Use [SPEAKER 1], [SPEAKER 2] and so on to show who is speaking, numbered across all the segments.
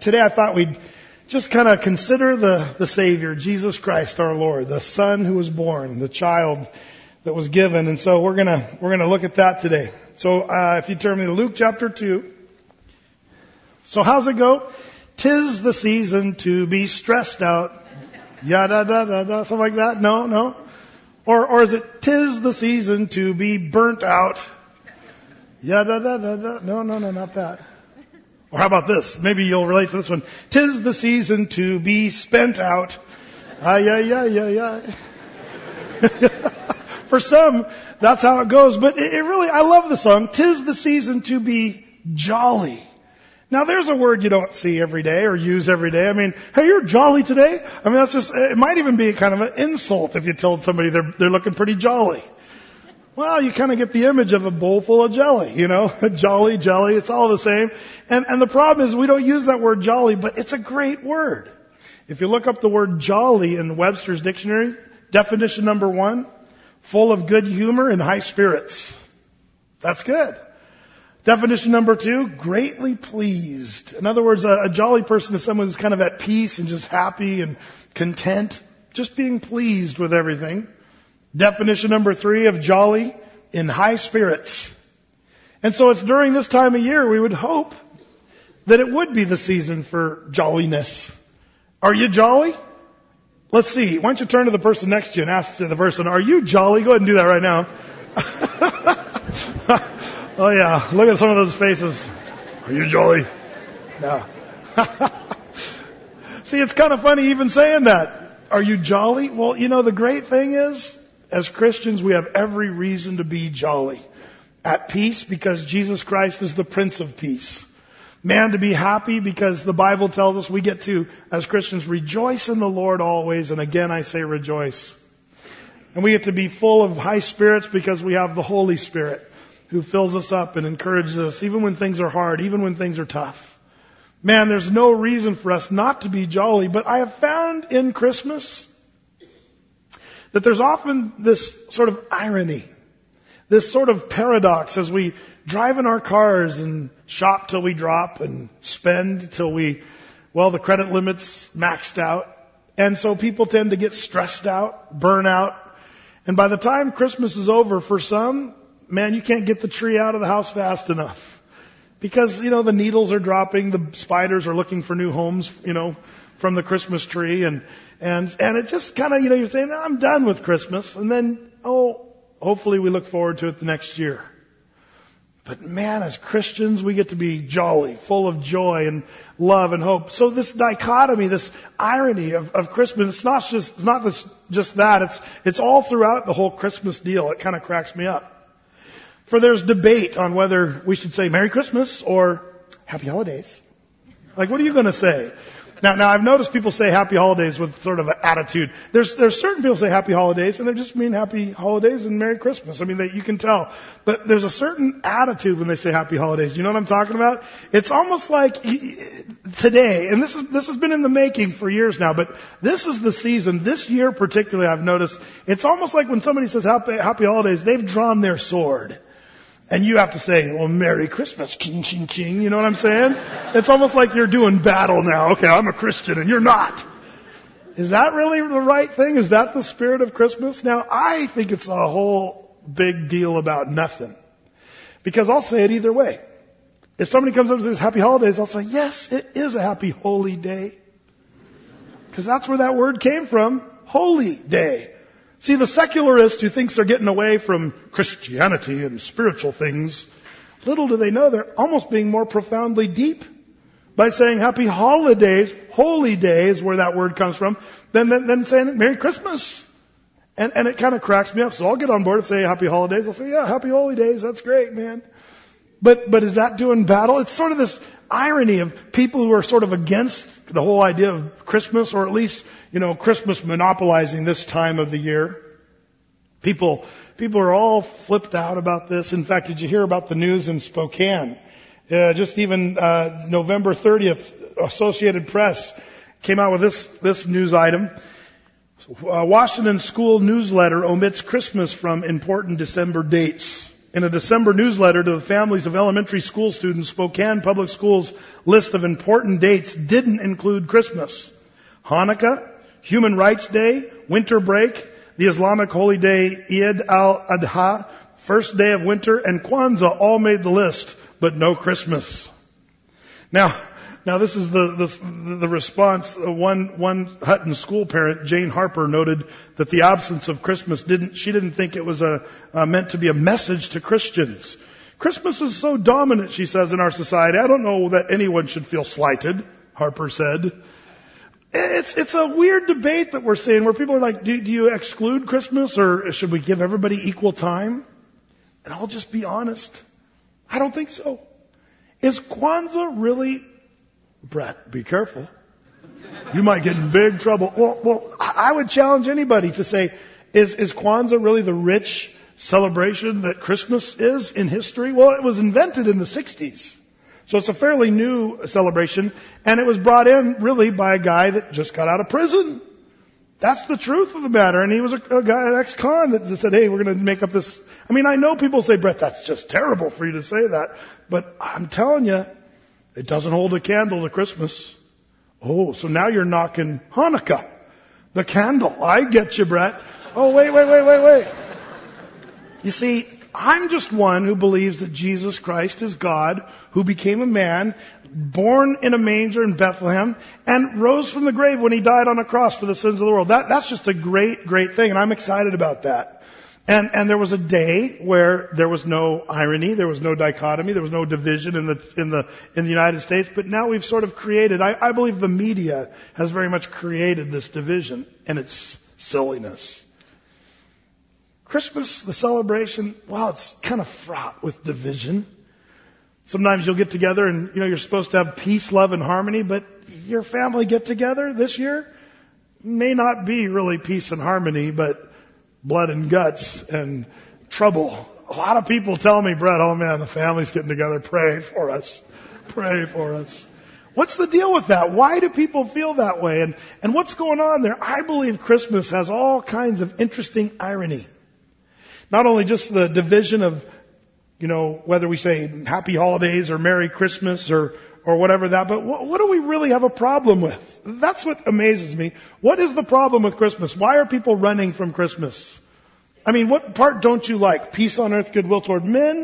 [SPEAKER 1] today I thought we'd just kind of consider the Savior, Jesus Christ our Lord, the Son who was born, the child that was given. And so we're gonna look at that today. So if you turn me to Luke chapter 2. So how's it go? 'Tis the season to be stressed out. Yada da da da, something like that? No. Or is it 'tis the season to be burnt out? Yada da da da. No, not that. Or how about this? Maybe you'll relate to this one. 'Tis the season to be spent out. Yeah. For some, that's how it goes. But it really, I love the song. 'Tis the season to be jolly. Now there's a word you don't see every day or use every day. I mean, hey, you're jolly today? I mean, that's just, it might even be kind of an insult if you told somebody they're looking pretty jolly. Well, you kind of get the image of a bowl full of jelly, jolly, jelly, it's all the same. And the problem is we don't use that word jolly, but it's a great word. If you look up the word jolly in Webster's dictionary, definition number 1, full of good humor and high spirits. That's good. Definition number 2, greatly pleased. In other words, a jolly person is someone who's kind of at peace and just happy and content, just being pleased with everything. Definition number 3 of jolly, in high spirits. And so it's during this time of year we would hope that it would be the season for jolliness. Are you jolly? Let's see. Why don't you turn to the person next to you and ask the person, are you jolly? Go ahead and do that right now. Oh yeah, look at some of those faces. Are you jolly? No. See, it's kind of funny even saying that. Are you jolly? Well, the great thing is, as Christians, we have every reason to be jolly. At peace because Jesus Christ is the Prince of Peace. Man, to be happy because the Bible tells us we get to, as Christians, rejoice in the Lord always. And again, I say rejoice. And we get to be full of high spirits because we have the Holy Spirit who fills us up and encourages us even when things are hard, even when things are tough. Man, there's no reason for us not to be jolly. But I have found in Christmas that there's often this sort of irony, this sort of paradox as we drive in our cars and shop till we drop and spend till the credit limit's maxed out. And so people tend to get stressed out, burn out. And by the time Christmas is over, for some, man, you can't get the tree out of the house fast enough. Because, the needles are dropping, the spiders are looking for new homes, from the Christmas tree. And it just kind of, you're saying, I'm done with Christmas. And then, hopefully we look forward to it the next year. But man, as Christians, we get to be jolly, full of joy and love and hope. So this dichotomy, this irony of Christmas, it's not just that. It's all throughout the whole Christmas deal. It kind of cracks me up. For there's debate on whether we should say Merry Christmas or Happy Holidays. Like, what are you going to say? Now I've noticed people say Happy Holidays with sort of an attitude. There's certain people say Happy Holidays and they just mean Happy Holidays and Merry Christmas. I mean, you can tell. But there's a certain attitude when they say Happy Holidays. You know what I'm talking about? It's almost like today, and this has been in the making for years now, but this is the season, this year particularly I've noticed, it's almost like when somebody says Happy Holidays, they've drawn their sword. And you have to say, well, Merry Christmas, ching, ching, ching. You know what I'm saying? It's almost like you're doing battle now. Okay, I'm a Christian and you're not. Is that really the right thing? Is that the spirit of Christmas? Now, I think it's a whole big deal about nothing. Because I'll say it either way. If somebody comes up and says Happy Holidays, I'll say, yes, it is a happy holy day. Because that's where that word came from, holy day. See, the secularist who thinks they're getting away from Christianity and spiritual things, little do they know they're almost being more profoundly deep by saying Happy Holidays, holy day is where that word comes from, than saying Merry Christmas. And it kind of cracks me up. So I'll get on board and say Happy Holidays. I'll say, yeah, Happy Holidays, that's great, man. But is that doing battle? It's sort of this irony of people who are sort of against the whole idea of Christmas, or at least, Christmas monopolizing this time of the year. People are all flipped out about this. In fact, did you hear about the news in Spokane? Just even November 30th, Associated Press came out with this news item. Washington school newsletter omits Christmas from important December dates. In a December newsletter to the families of elementary school students, Spokane Public Schools' list of important dates didn't include Christmas. Hanukkah, Human Rights Day, winter break, the Islamic holy day Eid al-Adha, first day of winter, and Kwanzaa all made the list, but no Christmas. Now this is the response. One Hutton school parent, Jane Harper, noted that the absence of Christmas she didn't think it was meant to be a message to Christians. Christmas is so dominant, she says, in our society. I don't know that anyone should feel slighted, Harper said. It's a weird debate that we're seeing where people are like, do you exclude Christmas or should we give everybody equal time? And I'll just be honest. I don't think so. Is Kwanzaa really, Brett, be careful. You might get in big trouble. Well, I would challenge anybody to say, is Kwanzaa really the rich celebration that Christmas is in history? Well, it was invented in the 60s. So it's a fairly new celebration, and it was brought in really by a guy that just got out of prison. That's the truth of the matter. And he was a guy, an ex-con that said, hey, we're going to make up this. I mean, I know people say, Brett, that's just terrible for you to say that. But I'm telling you, it doesn't hold a candle to Christmas. Oh, so now you're knocking Hanukkah, the candle. I get you, Brett. Oh, wait. You see, I'm just one who believes that Jesus Christ is God, who became a man, born in a manger in Bethlehem, and rose from the grave when he died on a cross for the sins of the world. That's just a great, great thing, and I'm excited about that. And there was a day where there was no irony, there was no dichotomy, there was no division in the United States, but now we've sort of created, I believe the media has very much created this division and its silliness. Christmas, the celebration, well, it's kind of fraught with division. Sometimes you'll get together and, you're supposed to have peace, love, and harmony, but your family get together this year may not be really peace and harmony, but blood and guts and trouble. A lot of people tell me, Brett, oh man, the family's getting together. Pray for us. Pray for us. What's the deal with that? Why do people feel that way? And what's going on there? I believe Christmas has all kinds of interesting irony. Not only just the division of, whether we say happy holidays or Merry Christmas or whatever that, but what do we really have a problem with? That's what amazes me. What is the problem with Christmas? Why are people running from Christmas? I mean, what part don't you like? Peace on earth, goodwill toward men?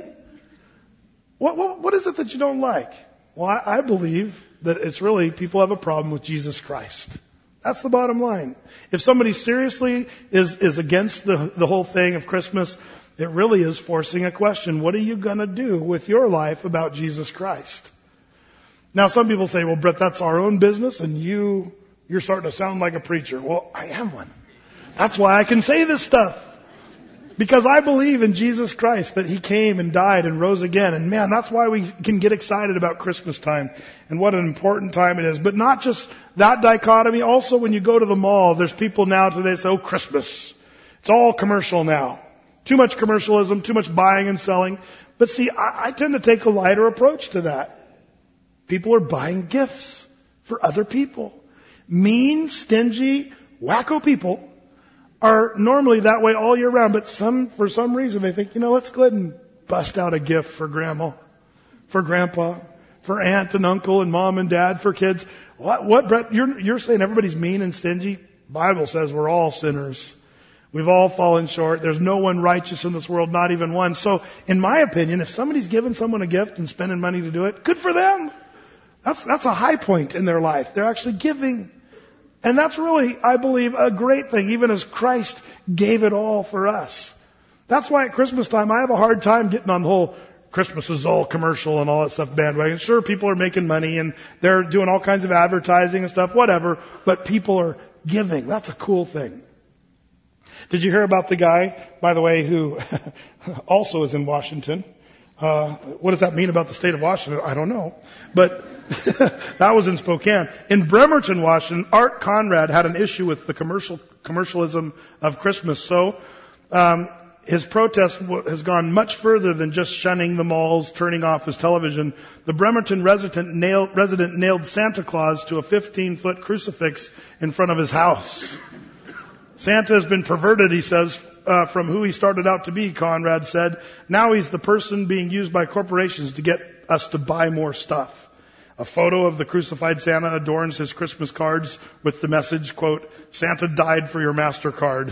[SPEAKER 1] What is it that you don't like? Well, I believe that it's really people have a problem with Jesus Christ. That's the bottom line. If somebody seriously is against the whole thing of Christmas, it really is forcing a question. What are you going to do with your life about Jesus Christ? Now, some people say, well, Brett, that's our own business, and you're starting to sound like a preacher. Well, I am one. That's why I can say this stuff. Because I believe in Jesus Christ, that He came and died and rose again. And man, that's why we can get excited about Christmas time and what an important time it is. But not just that dichotomy. Also, when you go to the mall, there's people now today say, oh, Christmas. It's all commercial now. Too much commercialism, too much buying and selling. But see, I tend to take a lighter approach to that. People are buying gifts for other people. Mean, stingy, wacko people are normally that way all year round, but for some reason they think, let's go ahead and bust out a gift for grandma, for grandpa, for aunt and uncle and mom and dad, for kids. What, Brett? You're saying everybody's mean and stingy? Bible says we're all sinners. We've all fallen short. There's no one righteous in this world, not even one. So, in my opinion, if somebody's giving someone a gift and spending money to do it, good for them. That's a high point in their life. They're actually giving. And that's really, I believe, a great thing, even as Christ gave it all for us. That's why at Christmas time, I have a hard time getting on the whole Christmas is all commercial and all that stuff bandwagon. Sure, people are making money and they're doing all kinds of advertising and stuff, whatever, but people are giving. That's a cool thing. Did you hear about the guy, by the way, who also is in Washington? What does that mean about the state of Washington? I don't know. But that was in Spokane. In Bremerton, Washington, Art Conrad had an issue with the commercialism of Christmas. So his protest has gone much further than just shunning the malls, turning off his television. The Bremerton resident nailed Santa Claus to a 15-foot crucifix in front of his house. Santa has been perverted, he says, from who he started out to be, Conrad said. Now he's the person being used by corporations to get us to buy more stuff. A photo of the crucified Santa adorns his Christmas cards with the message, quote, Santa died for your MasterCard.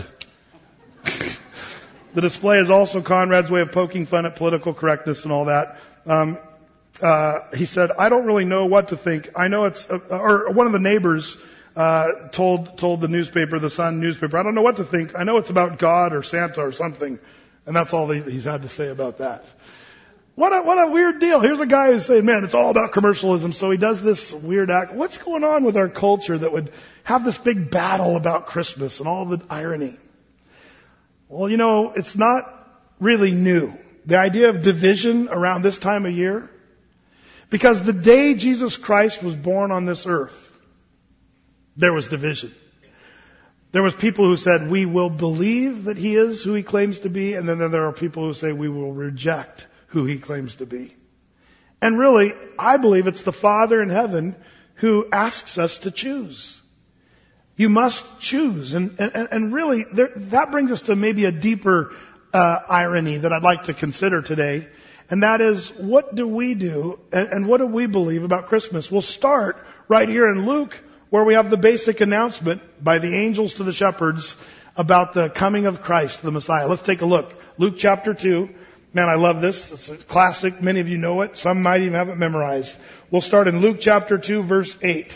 [SPEAKER 1] The display is also Conrad's way of poking fun at political correctness and all that. He said, I don't really know what to think. I know it's, or one of the neighbors told the newspaper, the Sun newspaper, I don't know what to think. I know it's about God or Santa or something. And that's all he's had to say about that. What a weird deal. Here's a guy who's saying, man, it's all about commercialism. So he does this weird act. What's going on with our culture that would have this big battle about Christmas and all the irony? Well, you know, it's not really new. The idea of division around this time of year. Because the day Jesus Christ was born on this earth, there was division. There was people who said, we will believe that he is who he claims to be. And then there are people who say, we will reject who he claims to be. And really, I believe it's the Father in heaven who asks us to choose. You must choose. And really, that brings us to maybe a deeper irony that I'd like to consider today. And that is, what do we do and what do we believe about Christmas? We'll start right here in Luke, where we have the basic announcement by the angels to the shepherds about the coming of Christ, the Messiah. Let's take a look. Luke chapter 2. Man, I love this. It's a classic. Many of you know it. Some might even have it memorized. We'll start in Luke chapter 2, verse 8.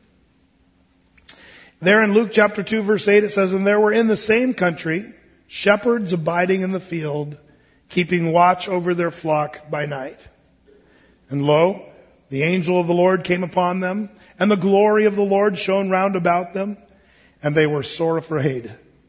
[SPEAKER 1] There in Luke chapter 2, verse 8, it says, And there were in the same country shepherds abiding in the field, keeping watch over their flock by night. And lo, the angel of the Lord came upon them, and the glory of the Lord shone round about them, and they were sore afraid.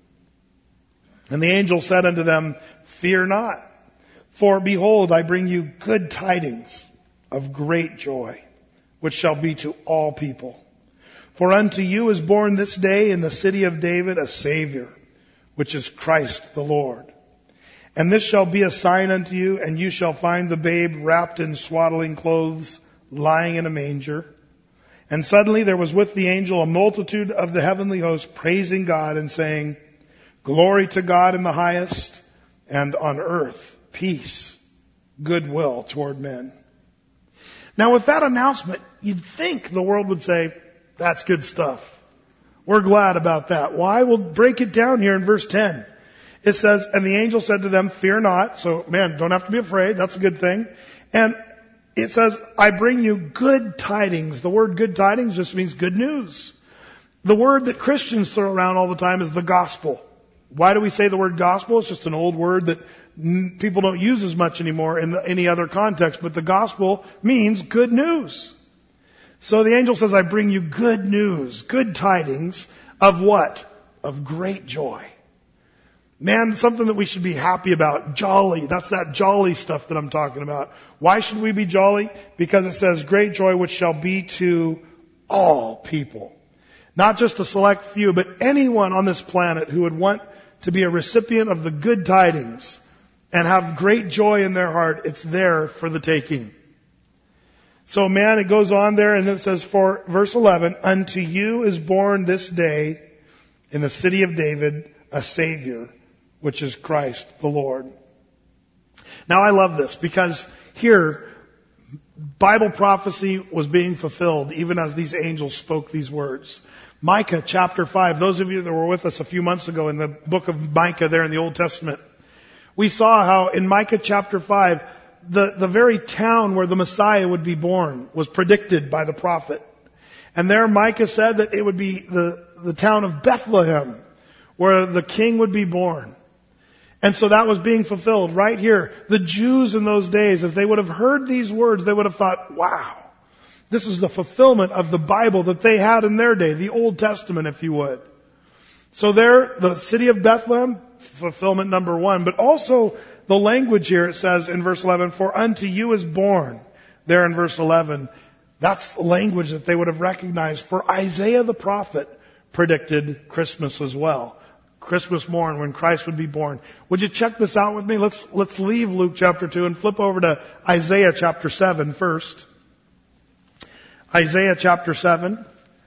[SPEAKER 1] And the angel said unto them, Fear not. For behold, I bring you good tidings of great joy, which shall be to all people. For unto you is born this day in the city of David a Savior, which is Christ the Lord. And this shall be a sign unto you, and you shall find the babe wrapped in swaddling clothes, lying in a manger. And suddenly there was with the angel a multitude of the heavenly host, praising God and saying, Glory to God in the highest, and on earth peace, goodwill toward men. Now with that announcement, you'd think the world would say, that's good stuff. We're glad about that. Why? We'll break it down here in verse 10. It says, And the angel said to them, Fear not. So, man, don't have to be afraid. That's a good thing. And it says, I bring you good tidings. The word good tidings just means good news. The word that Christians throw around all the time is the gospel. Why do we say the word gospel? It's just an old word that people don't use as much anymore in any other context. But the gospel means good news. So the angel says, I bring you good news, good tidings of what? Of great joy. Man, something that we should be happy about. Jolly. That's that jolly stuff that I'm talking about. Why should we be jolly? Because it says great joy which shall be to all people. Not just a select few, but anyone on this planet who would want to be a recipient of the good tidings and have great joy in their heart. It's there for the taking. So man, it goes on there and it says for verse 11, Unto you is born this day in the city of David a Savior, which is Christ the Lord. Now I love this because here Bible prophecy was being fulfilled even as these angels spoke these words. Micah chapter 5, those of you that were with us a few months ago in the book of Micah there in the Old Testament, we saw how in Micah chapter 5, the very town where the Messiah would be born was predicted by the prophet. And there Micah said that it would be the town of Bethlehem where the king would be born. And so that was being fulfilled right here. The Jews in those days, as they would have heard these words, they would have thought, wow, this is the fulfillment of the Bible that they had in their day, the Old Testament, if you would. So there, the city of Bethlehem, fulfillment number one, but also the language here, it says in verse 11, For unto you is born, there in verse 11. That's language that they would have recognized. For Isaiah the prophet predicted Christmas as well. Christmas morn when Christ would be born. Would you check this out with me? Let's leave Luke chapter 2 and flip over to Isaiah chapter 7 first. Isaiah chapter 7.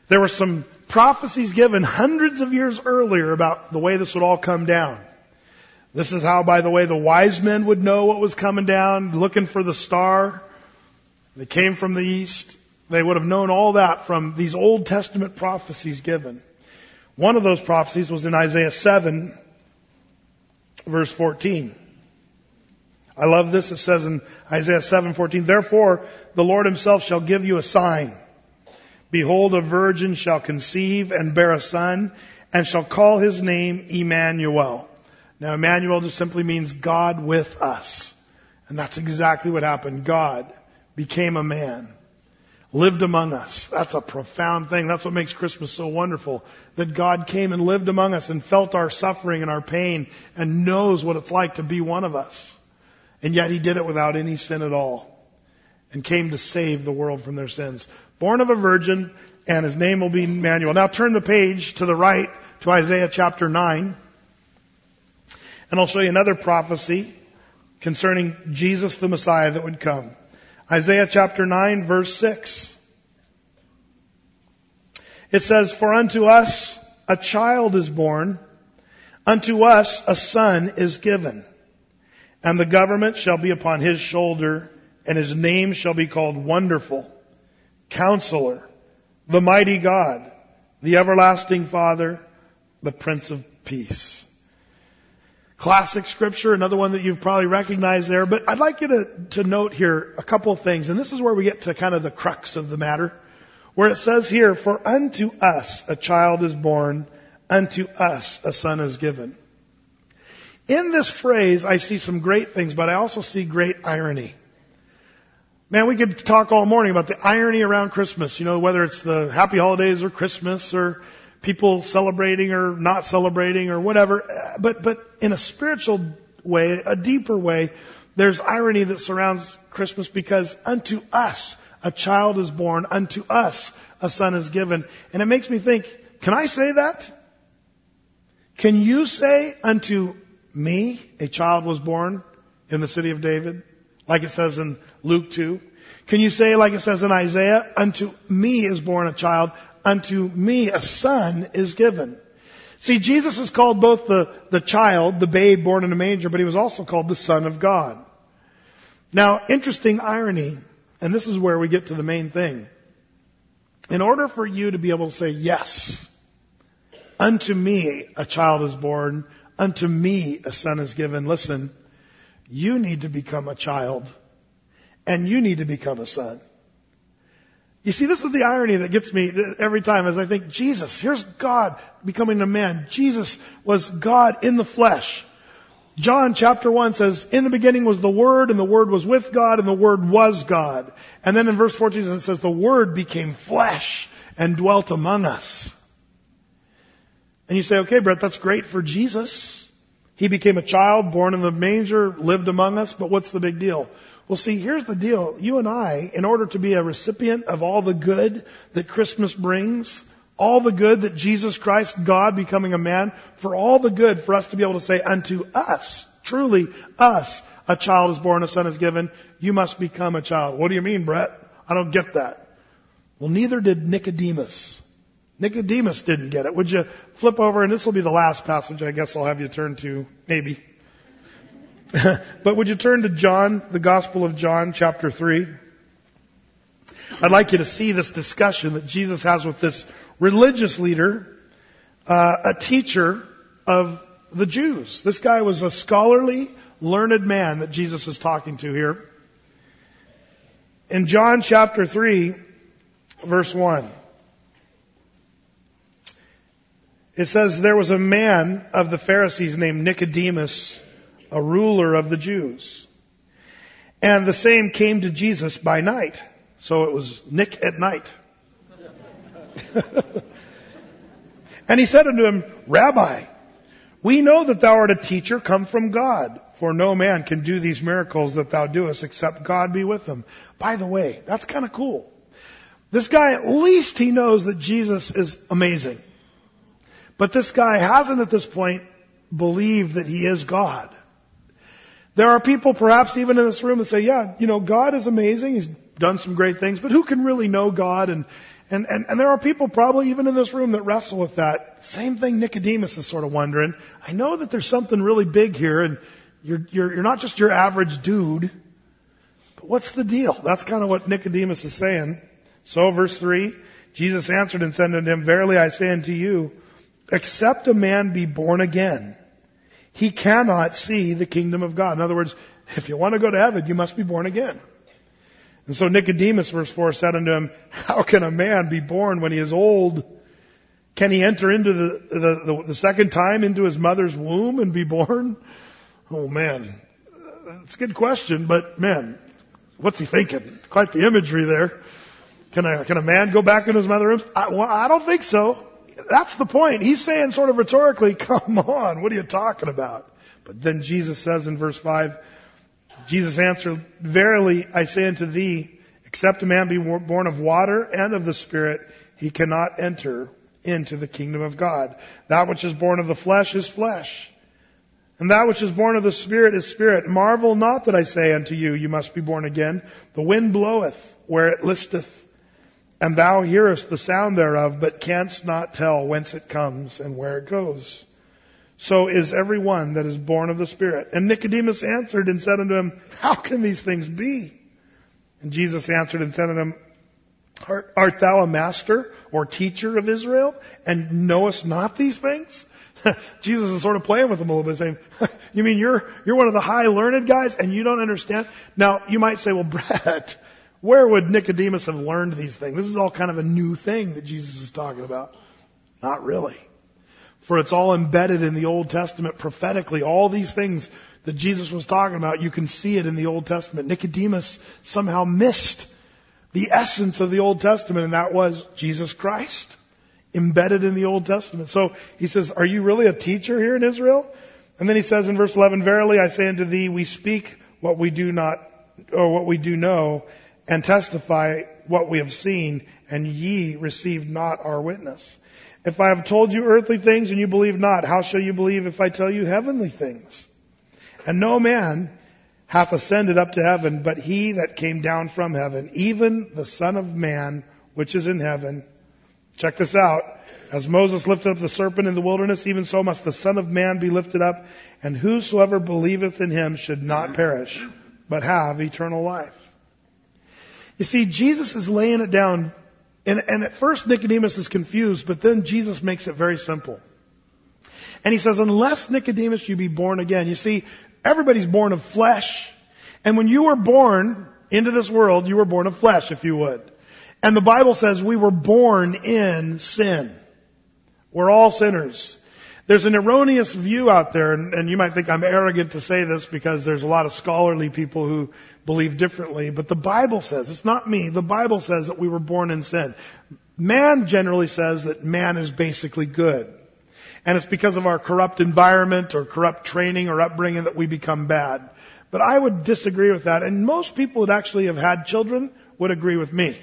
[SPEAKER 1] There were some prophecies given hundreds of years earlier about the way this would all come down. This is how, by the way, the wise men would know what was coming down, looking for the star. They came from the east. They would have known all that from these Old Testament prophecies given. One of those prophecies was in Isaiah 7, verse 14. I love this. It says in Isaiah 7:14, "Therefore the Lord himself shall give you a sign. Behold, a virgin shall conceive and bear a son, and shall call his name Emmanuel." Now, Emmanuel just simply means God with us. And that's exactly what happened. God became a man, lived among us. That's a profound thing. That's what makes Christmas so wonderful. That God came and lived among us and felt our suffering and our pain and knows what it's like to be one of us. And yet he did it without any sin at all. And came to save the world from their sins. Born of a virgin, and his name will be Emmanuel. Now turn the page to the right to Isaiah chapter 9. And I'll show you another prophecy concerning Jesus the Messiah that would come. Isaiah chapter 9, verse 6. It says, "For unto us a child is born, unto us a son is given, and the government shall be upon his shoulder, and his name shall be called Wonderful, Counselor, the Mighty God, the Everlasting Father, the Prince of Peace." Classic scripture, another one that you've probably recognized there. But I'd like you to note here a couple of things. And this is where we get to kind of the crux of the matter. Where it says here, "For unto us a child is born, unto us a son is given." In this phrase, I see some great things, but I also see great irony. Man, we could talk all morning about the irony around Christmas. You know, whether it's the happy holidays or Christmas or people celebrating or not celebrating or whatever. But in a spiritual way, a deeper way, there's irony that surrounds Christmas because unto us a child is born, unto us a son is given. And it makes me think, can I say that? Can you say unto me a child was born in the city of David? Like it says in Luke 2. Can you say, like it says in Isaiah, unto me is born a child, unto me a son is given. See, Jesus is called both the child, the babe born in a manger, but he was also called the Son of God. Now, interesting irony, and this is where we get to the main thing. In order for you to be able to say, yes, unto me a child is born, unto me a son is given, listen, you need to become a child, and you need to become a son. You see, this is the irony that gets me every time as I think, Jesus, here's God becoming a man. Jesus was God in the flesh. John chapter 1 says, "In the beginning was the Word, and the Word was with God, and the Word was God." And then in verse 14 it says, "The Word became flesh and dwelt among us." And you say, okay, Brett, that's great for Jesus. He became a child, born in the manger, lived among us, but what's the big deal? Well, see, here's the deal. You and I, in order to be a recipient of all the good that Christmas brings, all the good that Jesus Christ, God becoming a man, for all the good for us to be able to say, unto us, truly us, a child is born, a son is given, you must become a child. What do you mean, Brett? I don't get that. Well, neither did Nicodemus. Nicodemus didn't get it. Would you flip over, and this will be the last passage I guess I'll have you turn to, maybe. But would you turn to John, the Gospel of John, chapter 3? I'd like you to see this discussion that Jesus has with this religious leader, a teacher of the Jews. This guy was a scholarly, learned man that Jesus is talking to here. In John chapter 3, verse 1, it says, "There was a man of the Pharisees named Nicodemus, a ruler of the Jews. And the same came to Jesus by night." So it was Nick at night. "And he said unto him, Rabbi, we know that thou art a teacher come from God, for no man can do these miracles that thou doest except God be with him." By the way, that's kind of cool. This guy, at least he knows that Jesus is amazing. But this guy hasn't at this point believed that he is God. There are people perhaps even in this room that say, yeah, God is amazing. He's done some great things, but who can really know God? And there are people probably even in this room that wrestle with that. Same thing Nicodemus is sort of wondering. I know that there's something really big here, and you're not just your average dude, but what's the deal? That's kind of what Nicodemus is saying. So verse 3, Jesus answered and said unto him, Verily I say unto you, except a man be born again, he cannot see the kingdom of God. In other words, if you want to go to heaven, you must be born again. And so Nicodemus, verse 4, said unto him, How can a man be born when he is old? Can he enter into the second time into his mother's womb and be born? Oh man, it's a good question, but man, what's he thinking? Quite the imagery there. Can a man go back into his mother's womb? I don't think so. That's the point. He's saying sort of rhetorically, come on, what are you talking about? But then Jesus says in verse 5, Jesus answered, Verily I say unto thee, except a man be born of water and of the Spirit, he cannot enter into the kingdom of God. That which is born of the flesh is flesh, and that which is born of the Spirit is spirit. Marvel not that I say unto you, you must be born again. The wind bloweth where it listeth, and thou hearest the sound thereof, but canst not tell whence it comes and where it goes. So is every one that is born of the Spirit. And Nicodemus answered and said unto him, How can these things be? And Jesus answered and said unto him, Art thou a master or teacher of Israel, and knowest not these things? Jesus is sort of playing with him a little bit, saying, You mean you're one of the high learned guys and you don't understand? Now, you might say, well, Brett, where would Nicodemus have learned these things? This is all kind of a new thing that Jesus is talking about. Not really. For it's all embedded in the Old Testament prophetically. All these things that Jesus was talking about, you can see it in the Old Testament. Nicodemus somehow missed the essence of the Old Testament, and that was Jesus Christ, embedded in the Old Testament. So he says, Are you really a teacher here in Israel? And then he says in verse 11, Verily I say unto thee, we speak what we do not, or what we do know, and testify what we have seen, and ye receive not our witness. If I have told you earthly things and you believe not, how shall you believe if I tell you heavenly things? And no man hath ascended up to heaven, but he that came down from heaven, even the Son of Man, which is in heaven. Check this out. As Moses lifted up the serpent in the wilderness, even so must the Son of Man be lifted up, and whosoever believeth in him should not perish, but have eternal life. You see, Jesus is laying it down. And at first Nicodemus is confused, but then Jesus makes it very simple. And he says, unless Nicodemus you be born again. You see, everybody's born of flesh. And when you were born into this world, you were born of flesh, if you would. And the Bible says we were born in sin. We're all sinners. There's an erroneous view out there, and you might think I'm arrogant to say this because there's a lot of scholarly people who believe differently, but the Bible says, it's not me, the Bible says that we were born in sin. Man generally says that man is basically good. And it's because of our corrupt environment or corrupt training or upbringing that we become bad. But I would disagree with that, and most people that actually have had children would agree with me.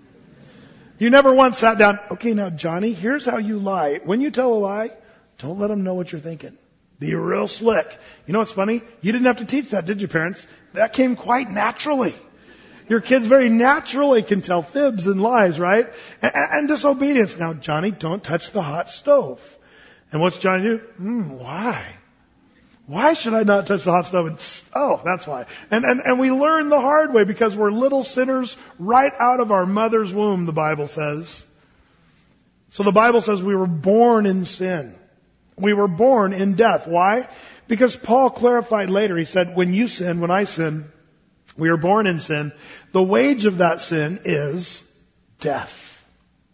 [SPEAKER 1] You never once sat down, okay, now Johnny, here's how you lie. When you tell a lie, don't let them know what you're thinking. Be real slick. You know what's funny? You didn't have to teach that, did you, parents? That came quite naturally. Your kids very naturally can tell fibs and lies, right? And disobedience. Now, Johnny, don't touch the hot stove. And what's Johnny do? Why? Why should I not touch the hot stove? Oh, that's why. And we learn the hard way because we're little sinners right out of our mother's womb, the Bible says. So the Bible says we were born in sin. We were born in death. Why? Because Paul clarified later. He said, when you sin, when I sin, we are born in sin. The wage of that sin is death.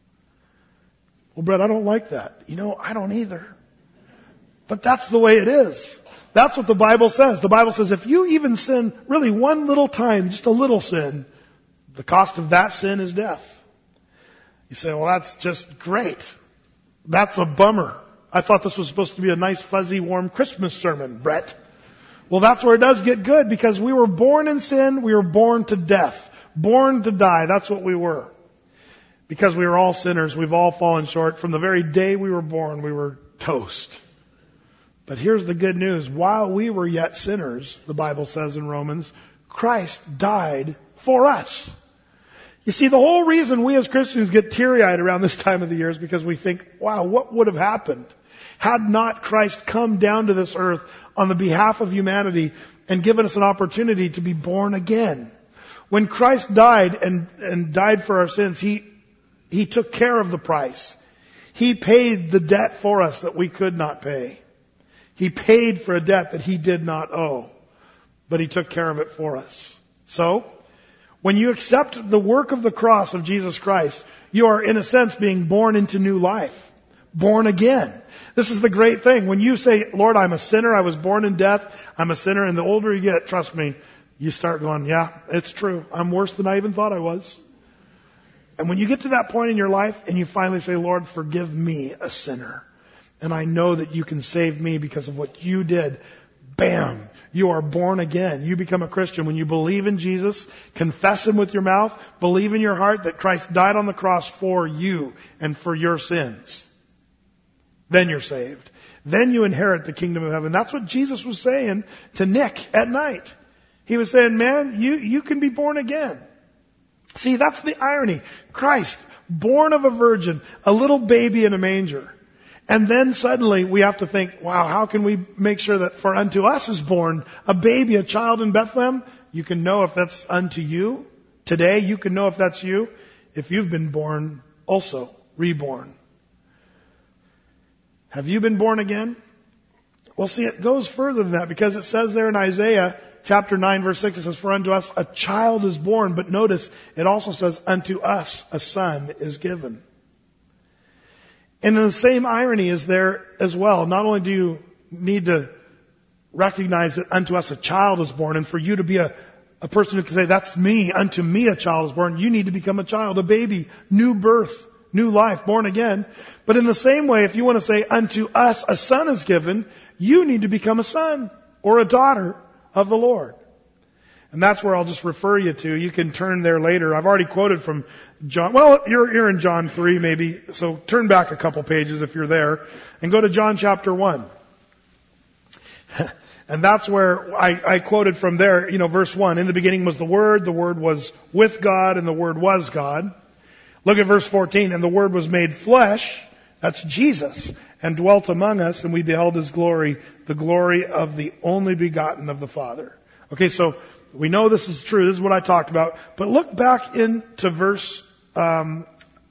[SPEAKER 1] Well, Brett, I don't like that. You know, I don't either. But that's the way it is. That's what the Bible says. The Bible says if you even sin really one little time, just a little sin, the cost of that sin is death. You say, well, that's just great. That's a bummer. I thought this was supposed to be a nice, fuzzy, warm Christmas sermon, Brett. Well, that's where it does get good because we were born in sin. We were born to death, born to die. That's what we were. Because we were all sinners. We've all fallen short. From the very day we were born, we were toast. But here's the good news. While we were yet sinners, the Bible says in Romans, Christ died for us. You see, the whole reason we as Christians get teary-eyed around this time of the year is because we think, wow, what would have happened had not Christ come down to this earth on the behalf of humanity and given us an opportunity to be born again? When Christ died and died for our sins, He took care of the price. He paid the debt for us that we could not pay. He paid for a debt that He did not owe, but He took care of it for us. So, when you accept the work of the cross of Jesus Christ, you are in a sense being born into new life. Born again. This is the great thing. When you say, Lord, I'm a sinner, I was born in death, I'm a sinner, and the older you get, trust me, you start going, yeah, it's true. I'm worse than I even thought I was. And when you get to that point in your life and you finally say, Lord, forgive me, a sinner, and I know that you can save me because of what you did, bam, you are born again. You become a Christian when you believe in Jesus, confess Him with your mouth, believe in your heart that Christ died on the cross for you and for your sins. Then you're saved. Then you inherit the kingdom of heaven. That's what Jesus was saying to Nick at night. He was saying, man, you can be born again. See, that's the irony. Christ, born of a virgin, a little baby in a manger. And then suddenly we have to think, wow, how can we make sure that for unto us is born a baby, a child in Bethlehem? You can know if that's unto you. Today, you can know if that's you, if you've been born also, reborn. Have you been born again? Well, see, it goes further than that because it says there in Isaiah chapter 9, verse 6, it says, for unto us a child is born. But notice, it also says, unto us a son is given. And the same irony is there as well. Not only do you need to recognize that unto us a child is born, and for you to be a person who can say, that's me, unto me a child is born, you need to become a child, a baby, new birth, new life, born again. But in the same way, if you want to say, unto us a son is given, you need to become a son or a daughter of the Lord. And that's where I'll just refer you to. You can turn there later. I've already quoted from John. Well, you're in John 3 maybe, so turn back a couple pages if you're there and go to John chapter 1. And that's where I quoted from there, verse 1. In the beginning was the Word was with God, and the Word was God. Look at verse 14. And the Word was made flesh, that's Jesus, and dwelt among us, and we beheld His glory, the glory of the only begotten of the Father. Okay, so we know this is true. This is what I talked about. But look back into verse 11.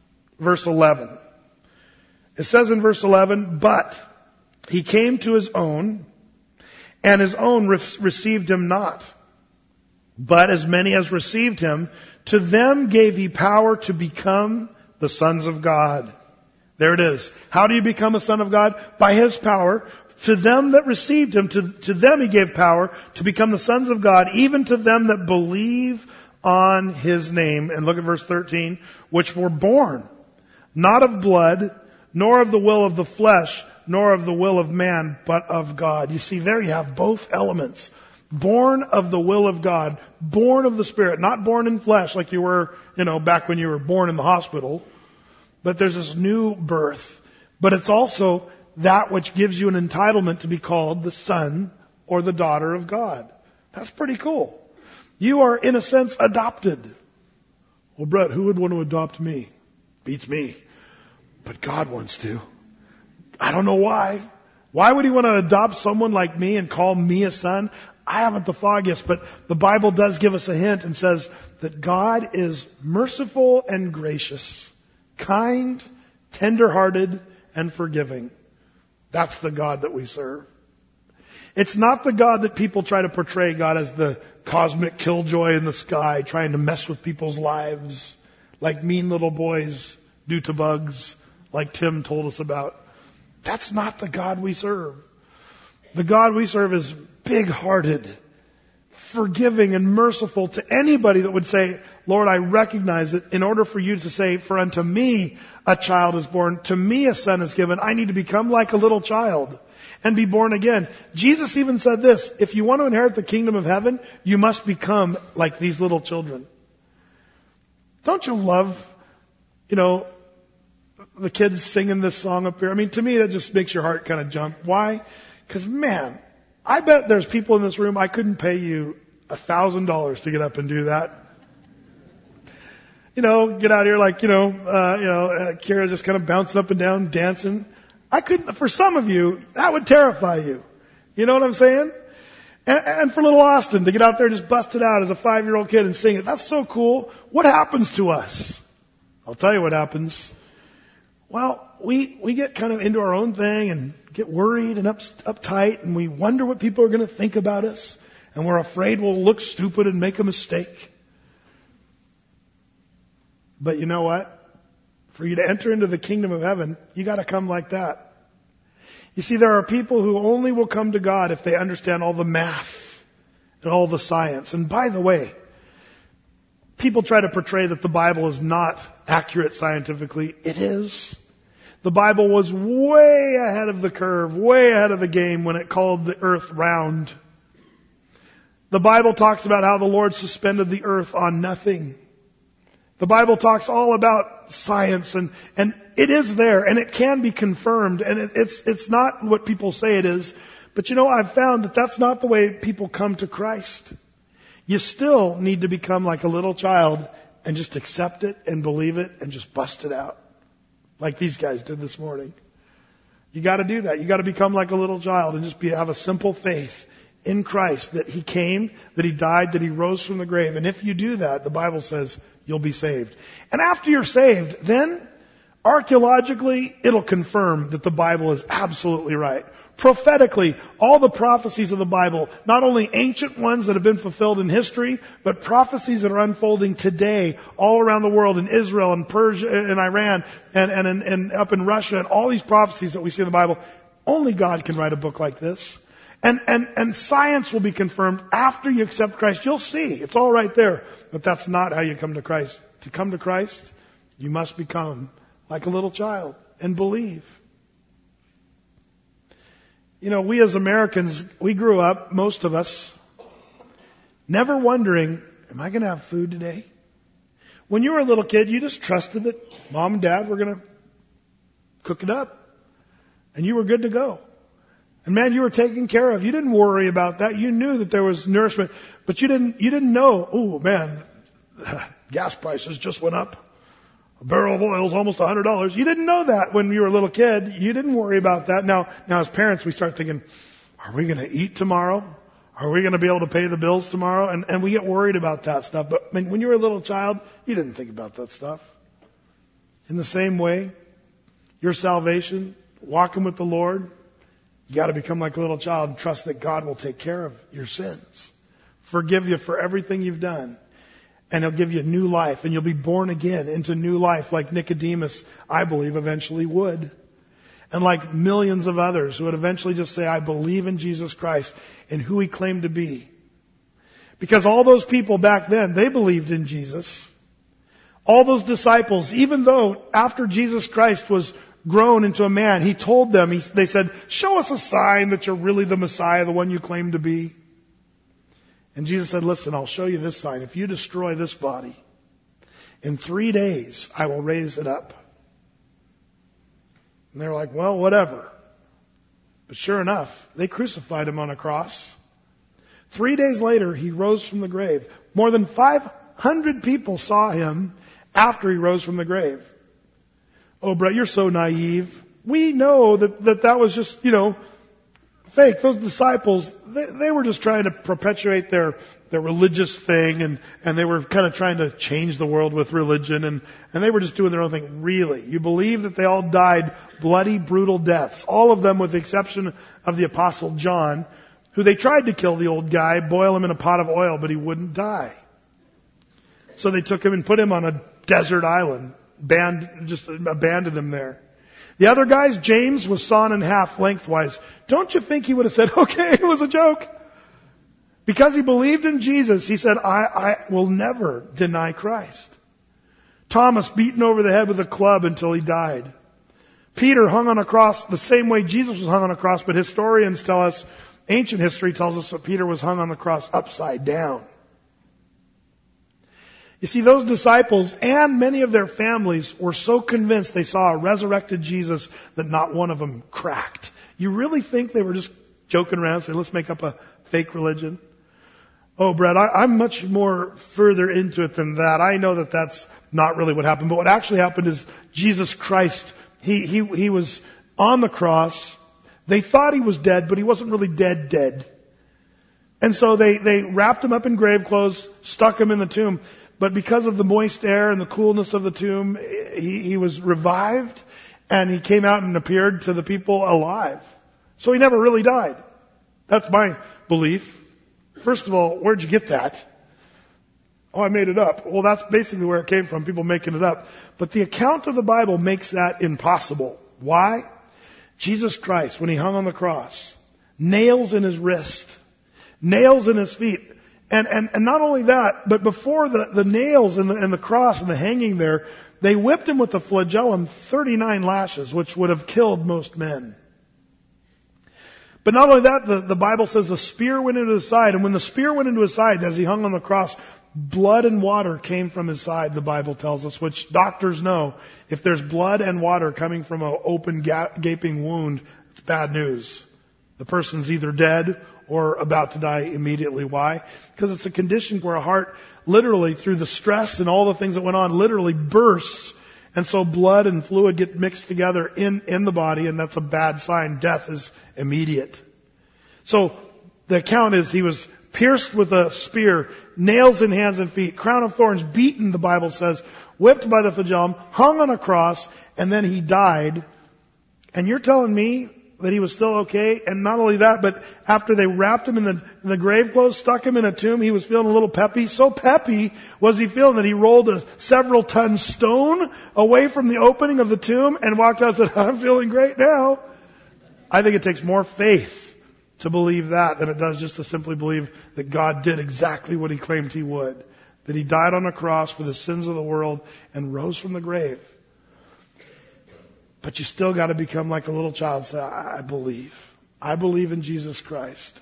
[SPEAKER 1] It says in verse 11, but He came to His own, and His own received Him not. But as many as received Him, to them gave He power to become the sons of God. There it is. How do you become a son of God? By His power. To them that received Him, to them He gave power to become the sons of God, even to them that believe on His name. And look at verse 13. Which were born, not of blood, nor of the will of the flesh, nor of the will of man, but of God. You see, there you have both elements. Born of the will of God, born of the Spirit, not born in flesh like you were, back when you were born in the hospital. But there's this new birth. But it's also that which gives you an entitlement to be called the son or the daughter of God. That's pretty cool. You are, in a sense, adopted. Well, Brett, who would want to adopt me? Beats me. But God wants to. I don't know why. Why would He want to adopt someone like me and call me a son? I haven't the foggiest, but the Bible does give us a hint and says that God is merciful and gracious, kind, tender-hearted, and forgiving. That's the God that we serve. It's not the God that people try to portray God as the cosmic killjoy in the sky, trying to mess with people's lives, like mean little boys do to bugs, like Tim told us about. That's not the God we serve. The God we serve is big-hearted, forgiving, and merciful to anybody that would say, Lord, I recognize that in order for you to say, for unto me a child is born, to me a son is given, I need to become like a little child and be born again. Jesus even said this, if you want to inherit the kingdom of heaven, you must become like these little children. Don't you love, the kids singing this song up here? I mean, to me, that just makes your heart kind of jump. Why? Because, man, I bet there's people in this room, I couldn't pay you $1,000 to get up and do that. get out here like, Kira just kind of bouncing up and down, dancing. For some of you, that would terrify you. You know what I'm saying? And for little Austin to get out there and just bust it out as a 5-year-old kid and sing it, that's so cool. What happens to us? I'll tell you what happens. Well, we get kind of into our own thing and get worried and uptight, and we wonder what people are going to think about us, and we're afraid we'll look stupid and make a mistake. But you know what? For you to enter into the kingdom of heaven, you got to come like that. You see, there are people who only will come to God if they understand all the math and all the science. And by the way, people try to portray that the Bible is not accurate scientifically. It is. The Bible was way ahead of the curve, way ahead of the game when it called the earth round. The Bible talks about how the Lord suspended the earth on nothing. The Bible talks all about science, and it is there, and it can be confirmed, and it's not what people say it is. But I've found that that's not the way people come to Christ. You still need to become like a little child and just accept it and believe it and just bust it out. Like these guys did this morning. You gotta do that. You gotta become like a little child and just have a simple faith in Christ that He came, that He died, that He rose from the grave. And if you do that, the Bible says you'll be saved. And after you're saved, then archaeologically, it'll confirm that the Bible is absolutely right. Prophetically, all the prophecies of the Bible, not only ancient ones that have been fulfilled in history, but prophecies that are unfolding today all around the world, in Israel and Persia and Iran and up in Russia, and all these prophecies that we see in the Bible. Only God can write a book like this. And science will be confirmed after you accept Christ. You'll see. It's all right there. But that's not how you come to Christ. To come to Christ, you must become like a little child and believe. We as Americans, we grew up, most of us, never wondering, am I going to have food today? When you were a little kid, you just trusted that mom and dad were going to cook it up. And you were good to go. And man, you were taken care of. You didn't worry about that. You knew that there was nourishment. But you didn't know, oh man, gas prices just went up. A barrel of oil is almost $100. You didn't know that when you were a little kid. You didn't worry about that. Now as parents, we start thinking, are we going to eat tomorrow? Are we going to be able to pay the bills tomorrow? And we get worried about that stuff. But when you were a little child, you didn't think about that stuff. In the same way, your salvation, walking with the Lord, you got to become like a little child and trust that God will take care of your sins, forgive you for everything you've done. And He'll give you new life, and you'll be born again into new life like Nicodemus, I believe, eventually would. And like millions of others who would eventually just say, I believe in Jesus Christ and who He claimed to be. Because all those people back then, they believed in Jesus. All those disciples, even though after Jesus Christ was grown into a man, He told them, they said, show us a sign that you're really the Messiah, the one you claim to be. And Jesus said, listen, I'll show you this sign. If you destroy this body, in 3 days, I will raise it up. And they're like, well, whatever. But sure enough, they crucified Him on a cross. 3 days later, He rose from the grave. More than 500 people saw Him after He rose from the grave. Oh, Brett, you're so naive. We know that was just, fake. Those disciples, they were just trying to perpetuate their religious thing, and they were kind of trying to change the world with religion, and they were just doing their own thing. Really? You believe that they all died bloody, brutal deaths? All of them with the exception of the Apostle John, who they tried to kill the old guy, boil him in a pot of oil, but he wouldn't die. So they took him and put him on a desert island, just abandoned him there. The other guys, James was sawn in half lengthwise. Don't you think he would have said, okay, it was a joke? Because he believed in Jesus, he said, I will never deny Christ. Thomas beaten over the head with a club until he died. Peter hung on a cross the same way Jesus was hung on a cross, but historians tell us, ancient history tells us that Peter was hung on the cross upside down. You see, those disciples and many of their families were so convinced they saw a resurrected Jesus that not one of them cracked. You really think they were just joking around, saying, let's make up a fake religion? Oh, Brad, I'm much more further into it than that. I know that that's not really what happened. But what actually happened is Jesus Christ, he was on the cross. They thought he was dead, but he wasn't really dead. And so they wrapped him up in grave clothes, stuck him in the tomb. But because of the moist air and the coolness of the tomb, he was revived, and he came out and appeared to the people alive. So he never really died. That's my belief. First of all, where'd you get that? Oh, I made it up. Well, that's basically where it came from, people making it up. But the account of the Bible makes that impossible. Why? Jesus Christ, when he hung on the cross, nails in his wrist, nails in his feet. And not only that, but before the nails and the cross and the hanging there, they whipped him with the flagellum 39 lashes, which would have killed most men. But not only that, the Bible says the spear went into his side. And when the spear went into his side, as he hung on the cross, blood and water came from his side, the Bible tells us, which doctors know. If there's blood and water coming from an open, gaping wound, it's bad news. The person's either dead or about to die immediately. Why? Because it's a condition where a heart literally, through the stress and all the things that went on, literally bursts. And so blood and fluid get mixed together in the body, and that's a bad sign. Death is immediate. So the account is he was pierced with a spear, nails in hands and feet, crown of thorns, beaten, the Bible says, whipped by the flagellum, hung on a cross, and then he died. And you're telling me that he was still okay? And not only that, but after they wrapped him in the grave clothes, stuck him in a tomb, he was feeling a little peppy. So peppy was he feeling that he rolled a several ton stone away from the opening of the tomb and walked out and said, I'm feeling great now. I think it takes more faith to believe that than it does just to simply believe that God did exactly what he claimed he would. That he died on a cross for the sins of the world and rose from the grave. But you still got to become like a little child and say, I believe. I believe in Jesus Christ.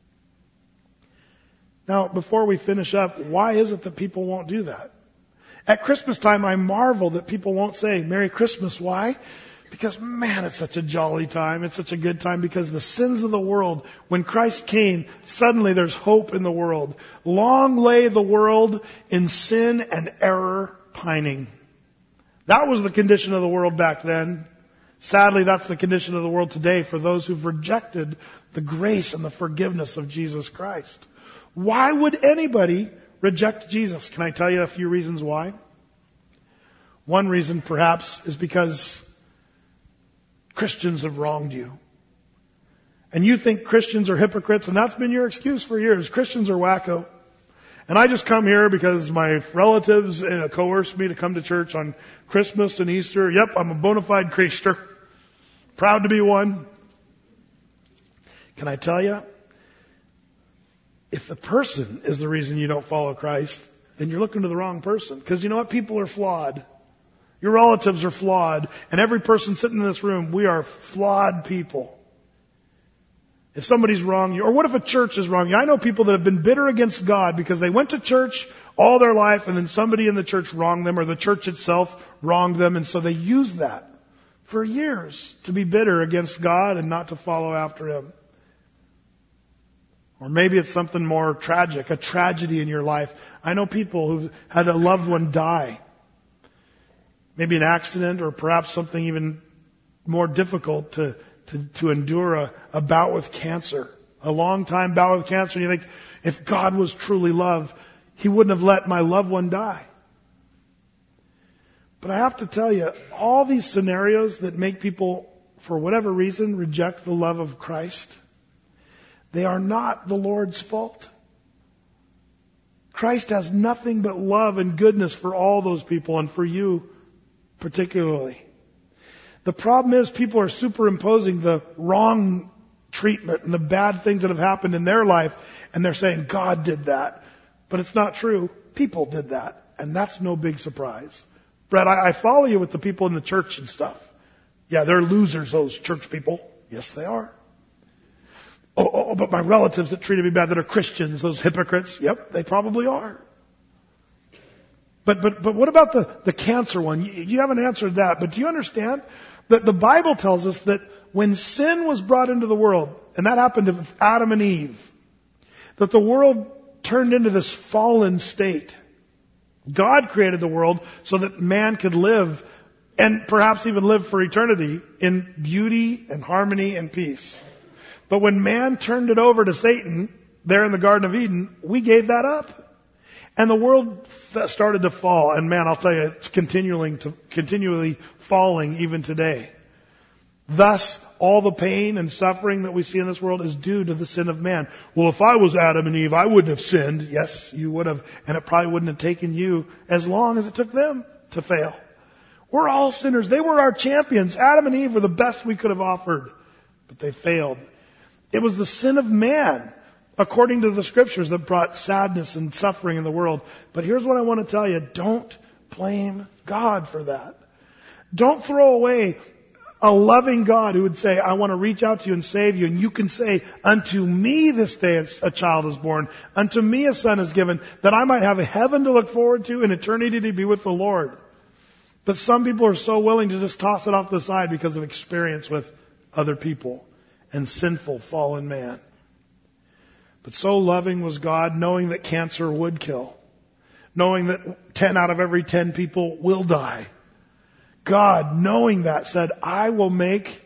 [SPEAKER 1] Now, before we finish up, why is it that people won't do that? At Christmas time, I marvel that people won't say, Merry Christmas. Why? Because, man, it's such a jolly time. It's such a good time because the sins of the world, when Christ came, suddenly there's hope in the world. Long lay the world in sin and error pining. That was the condition of the world back then. Sadly, that's the condition of the world today for those who've rejected the grace and the forgiveness of Jesus Christ. Why would anybody reject Jesus? Can I tell you a few reasons why? One reason, perhaps, is because Christians have wronged you. And you think Christians are hypocrites, and that's been your excuse for years. Christians are wacko. And I just come here because my relatives coerced me to come to church on Christmas and Easter. Yep, I'm a bona fide Christian. Proud to be one. Can I tell you? If the person is the reason you don't follow Christ, then you're looking to the wrong person. Because you know what? People are flawed. Your relatives are flawed. And every person sitting in this room, we are flawed people. If somebody's wrong you, or what if a church is wrong you? I know people that have been bitter against God because they went to church all their life and then somebody in the church wronged them or the church itself wronged them, and so they used that for years to be bitter against God and not to follow after Him. Or maybe it's something more tragic, a tragedy in your life. I know people who've had a loved one die. Maybe an accident or perhaps something even more difficult to endure, a bout with cancer, a long time bout with cancer. And you think, if God was truly love, He wouldn't have let my loved one die. But I have to tell you, all these scenarios that make people, for whatever reason, reject the love of Christ, they are not the Lord's fault. Christ has nothing but love and goodness for all those people and for you particularly. The problem is people are superimposing the wrong treatment and the bad things that have happened in their life, and they're saying God did that. But it's not true. People did that. And that's no big surprise. Brett, I follow you with the people in the church and stuff. Yeah, they're losers, those church people. Yes, they are. Oh, but my relatives that treated me bad that are Christians, those hypocrites. Yep, they probably are. But what about the cancer one? You haven't answered that. But do you understand that the Bible tells us that when sin was brought into the world, and that happened to Adam and Eve, that the world turned into this fallen state. God created the world so that man could live, and perhaps even live for eternity, in beauty and harmony and peace. But when man turned it over to Satan, there in the Garden of Eden, we gave that up. And the world started to fall. And man, I'll tell you, it's continually falling even today. Thus, all the pain and suffering that we see in this world is due to the sin of man. Well, if I was Adam and Eve, I wouldn't have sinned. Yes, you would have. And it probably wouldn't have taken you as long as it took them to fail. We're all sinners. They were our champions. Adam and Eve were the best we could have offered. But they failed. It was the sin of man, according to the scriptures, that brought sadness and suffering in the world. But here's what I want to tell you. Don't blame God for that. Don't throw away a loving God who would say, I want to reach out to you and save you. And you can say, unto me this day a child is born. Unto me a son is given, that I might have a heaven to look forward to and eternity to be with the Lord. But some people are so willing to just toss it off the side because of experience with other people and sinful fallen man. But so loving was God, knowing that cancer would kill, knowing that 10 out of every 10 people will die. God, knowing that, said, I will make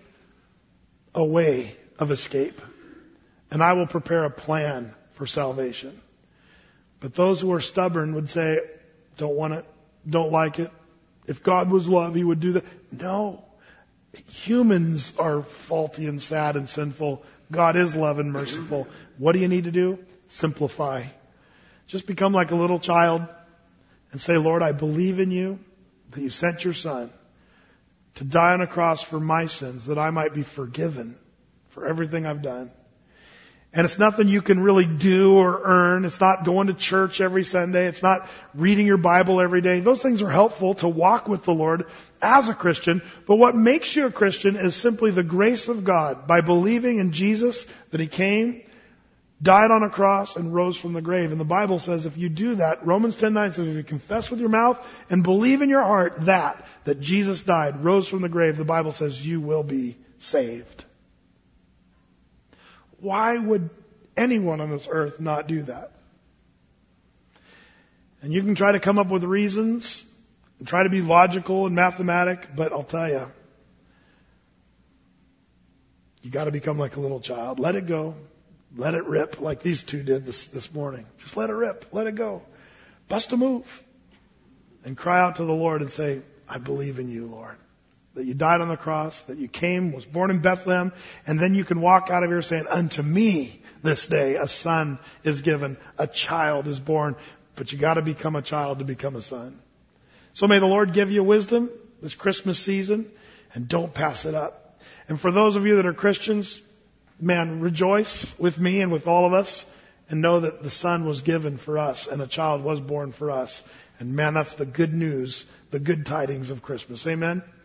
[SPEAKER 1] a way of escape, and I will prepare a plan for salvation. But those who are stubborn would say, don't want it, don't like it. If God was love, He would do that. No. Humans are faulty and sad and sinful. God is love and merciful. What do you need to do? Simplify. Just become like a little child and say, Lord, I believe in you, that you sent your son to die on a cross for my sins, that I might be forgiven for everything I've done. And it's nothing you can really do or earn. It's not going to church every Sunday. It's not reading your Bible every day. Those things are helpful to walk with the Lord as a Christian. But what makes you a Christian is simply the grace of God by believing in Jesus, that He came, died on a cross, and rose from the grave. And the Bible says if you do that, Romans 10:9 says if you confess with your mouth and believe in your heart that Jesus died, rose from the grave, the Bible says you will be saved. Why would anyone on this earth not do that? And you can try to come up with reasons and try to be logical and mathematic, but I'll tell you, you got to become like a little child. Let it go. Let it rip like these two did this morning. Just let it rip. Let it go. Bust a move. And cry out to the Lord and say, I believe in you, Lord. That you died on the cross, that you came, was born in Bethlehem, and then you can walk out of here saying, unto me this day a son is given, a child is born. But you got to become a child to become a son. So may the Lord give you wisdom this Christmas season, and don't pass it up. And for those of you that are Christians, man, rejoice with me and with all of us, and know that the son was given for us, and a child was born for us. And man, that's the good news, the good tidings of Christmas. Amen?